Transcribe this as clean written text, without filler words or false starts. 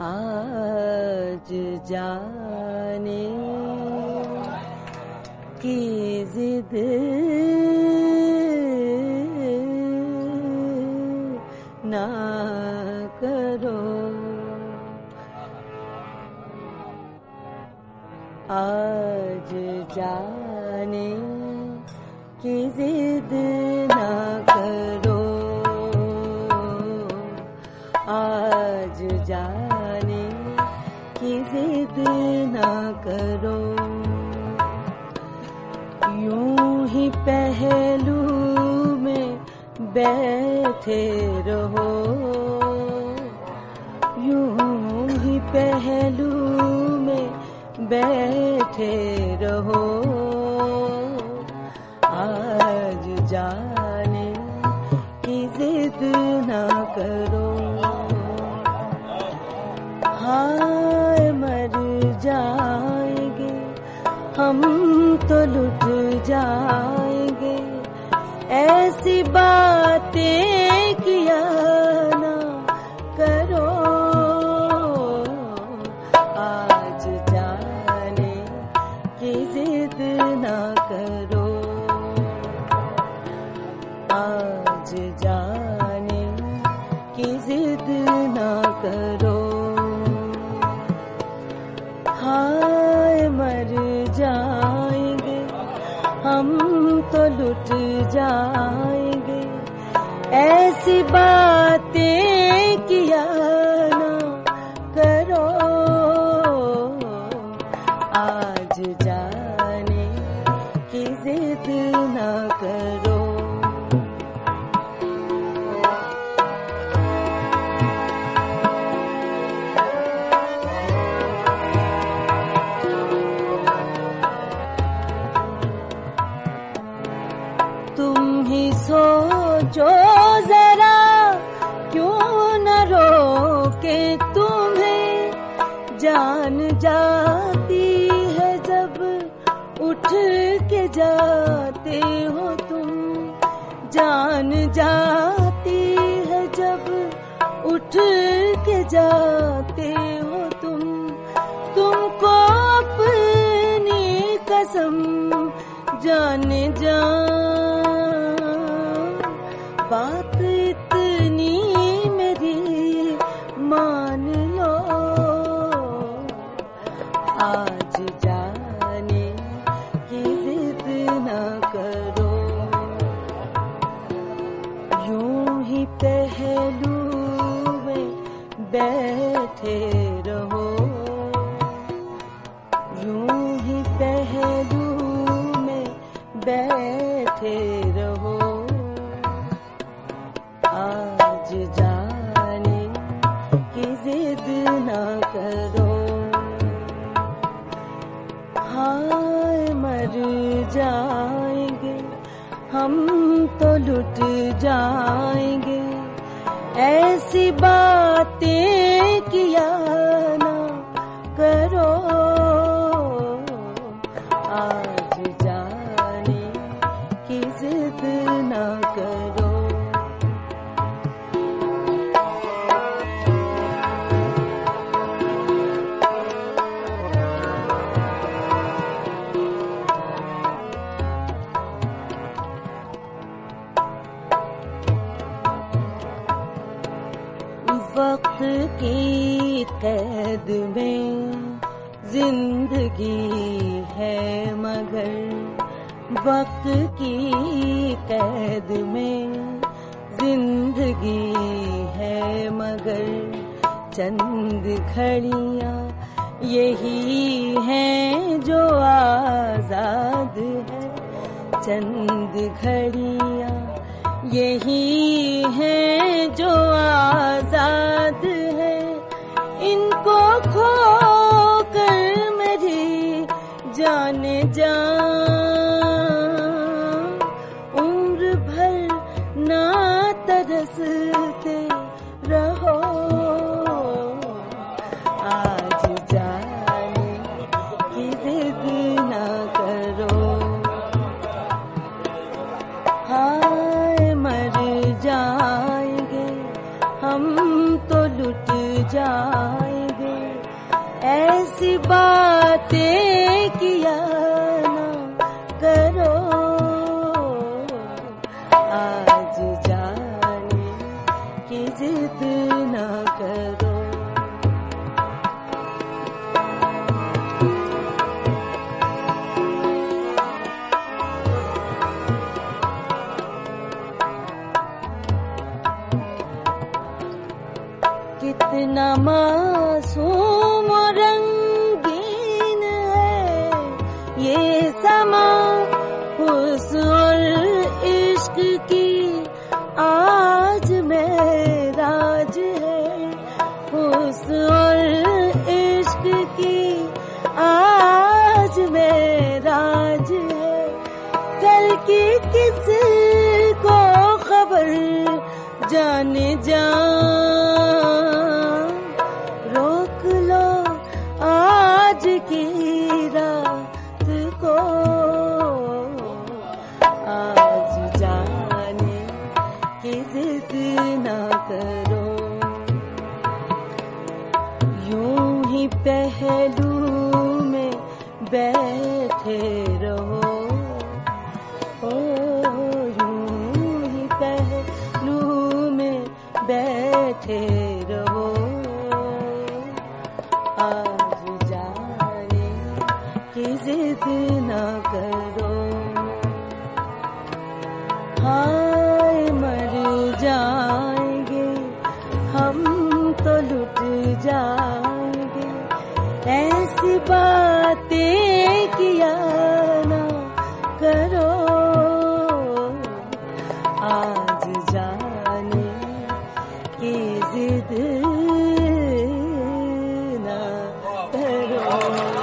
आज जाने की जिद ना करो, आज जाने की जिद ना करो, आज जाने की जिद ना करो। यूं ही पहलू में बैठे रहो, यूं ही पहलू में बैठे रहो, आज जाने की जिद ना करो। हाय मर जाएंगे हम तो लुट जाएंगे, ऐसी बातें किया ना करो, आज जाने की जिद ना करो, आज जाने की जिद ना करो। हाय मर जाएंगे हम तो लुट जाएंगे, ऐसी बातें किया ना करो, आज जाने की जिद ना करो। तुम ही सोचो जरा, क्यों न रोके तुम्हें, जान जाती है जब उठ के जाते हो तुम, जान जाती है जब उठ के जाते हो तुम, तुमको अपनी कसम जाने जा, बात इतनी मेरी मान लो, आज जाने की जिद ना करो। यूं ही पहलू में बैठे रहो, यूं ही पहलू में बैठे रहो, आज जाने की जिद ना करो। हाय मर जाएंगे हम तो लुट जाएंगे, ऐसी बातें किया ना करो, आज जाने की जिद ना करो। वक्त की कैद में जिंदगी है मगर, वक्त की कैद में जिंदगी है मगर, चंद घड़ियां यही हैं जो आजाद है, चंद घड़ियां यही हैं जो आजाद है, इनको खो कर मेरी जान जा, उम्र भर ना तरसते रहो, आज जाने की जिद ना करो। हाय मर जाएंगे हम तो लुट जाएंगे, ऐसी बातें किया ना करो, आज जाने की जिद ना करो। कितना मासूम और रंगीन है ये समा, हुस्न और इश्क की आज मेराज है, हुस्न और इश्क की आज मेराज है। कल की किसको खबर जाने जा, रोक लो आज की रात को, आज जाने की जिद ना करो। यूं ही पहलू में बैठे रहो, यूं ही पहलू में बैठे रहो, आज जाने की जिद ना करो। हाय मर जाएंगे हम तो लुट जाएंगे, ऐसी बातें किया ना करो, आज जाने की जिद ना करो।